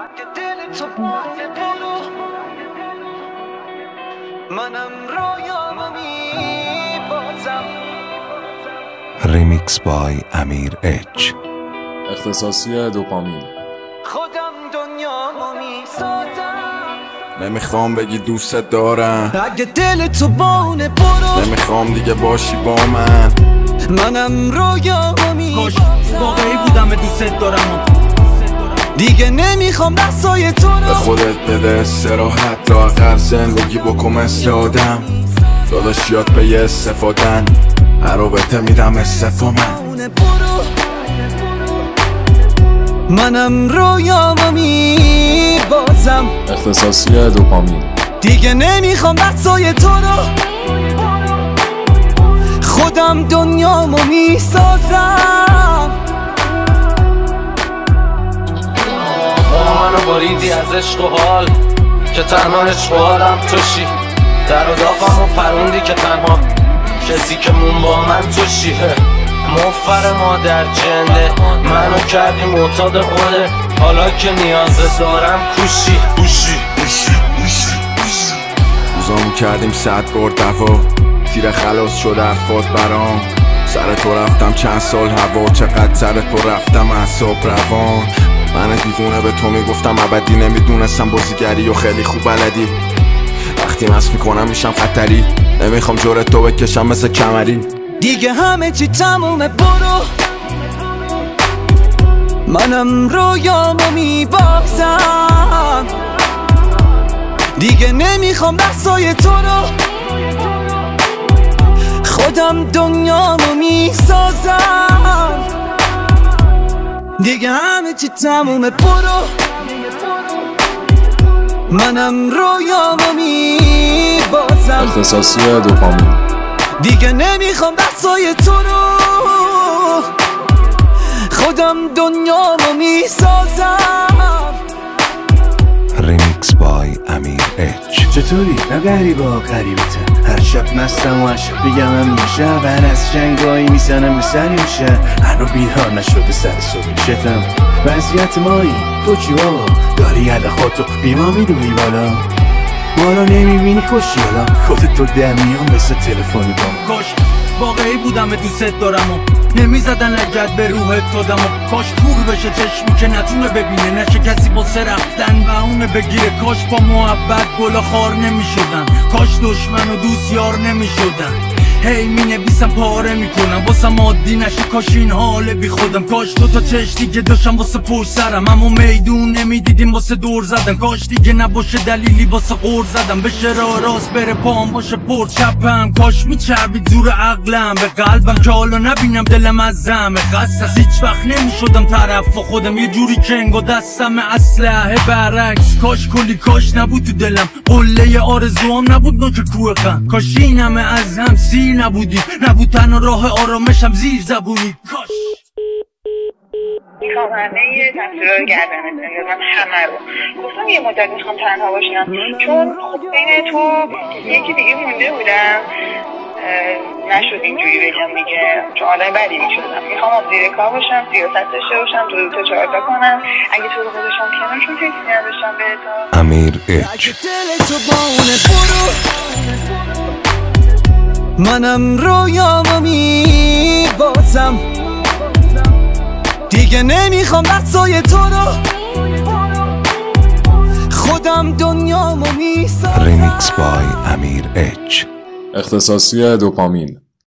ریمیکس بای امیر اچ. اختصاصی دوپامین. خودم دنیامو میسازم. نمیخوام بگی دوست دارم، اگه دل تو بونه برو. نمیخوام دیگه باشی با من، منم رویامو میسازم. واقعی بودم دوست دارم، دیگه نمیخوام دستای تو رو. به خودت بده استراحت، لااقل زندگی بکن مثل آدم. داداش یاد به یه استفادن، هر رابطه میدم استفا منم رویامو میبازم. اختصاصی دوپامین. دیگه نمیخوام دستای تو رو. خودم دنیامو میسازم. منو بریدی از عشق و حال که تنها عشق و حالم توشی. در و داغمو پروندی که تنها کسی که مون با من توشی. مفر مادر جنده منو کردی معتاد خوده، حالا که نیاز دارم کوشی. روزامو کردیم 100 بار دوا، تیر خلاص شد حرفات برام. سر تو رفتم چند سال هوا، چقدر سر تو رفتم اعصاب روان. من دیوونه به تو میگفتم ابدی، نمیدونستم بازیگری و خیلی خوب بلدی. وقتی مست میکنم میشم خطری، نمیخوام جور تو بکشم مثل کمری. دیگه همه چی تمومه برو. منم رویامو میبازم. دیگه نمیخوام دستای تو رو. خودم دنیامو میسازم. دیگه همه چی تمومه برو. منم رویامو میبازم. اختصاصی دوپامین. دیگه نمیخوام دستای تو رو. خودم دنیامو میسازم. ریمیکس بای امیر اچ. چطوری؟ نه غریبه ها غریبته. هر شب مستم و هر شب بگم همیشه. هر از جنگایی میزنم به سر این شهر. هنو بیدار نشده سر صبح شتم. وضعیت مایی تو چی بابا؟ داری یاد خودتو بیما میدوی بالا. ما رو نمیبینی خوشیالا، خودت تو دمیان مثل تلفنی با. کاش واقعی بودم دوست دارم و نمیزدن لگد به روحت دادم و کاش تور بشه چشمی که نتونه ببینه، نشه کسی واسه رفتن و اونه بگیره. کاش با محبت گل خار نمیشدن، کاش دشمن و دوست یار نمیشدن. هی می نویسم پاره میکنم واسم عادی نشه، کاش این حال بی خودم. کاش دوتا چش دیگه داشتم واسه پشت سرم، اما میدون نمیدیدیم واسه دور زدن. کاش دیگه نباشه دلیلی واسه غور زدم، بشه راه راست بره پام باشه پر چپم. کاش میچربید زور عقلم به قلبم که حالا نبینم دلم از زمه خست. از هیچ وقت نمیشدم طرف خودم، یه جوری کنگ و دستم اسلحه برعکس. کاش کلی کاش نبود تو دلم، قله آرزوام نبود نوک کوه غم. کاش این همه از هم سیر نبودی، نبود تنها راه آرامشم زیر زبونی. کاش میخوام همه تصویرها رو گردن بندازم، همه رو. گفتم یه مدت میخوام تنها باشم، چون خب بین تو یکی دیگه مونده بودم. نشد اینجوری بگم دیگه، چون آدم بدی میشدم. میخوام زیر کار باشم، سیاست داشته باشم، دو تا چهار تا کنم. اگه تو رو گذاشتم کنار چون فکر نداشتم بهتا. امیر اچ. منم رویامو میبازم. دیگه نمیخوام دستای تو رو. خودم دنیامو میسازم. ریمیکس بای امیر اچ. اختصاصی دوپامین.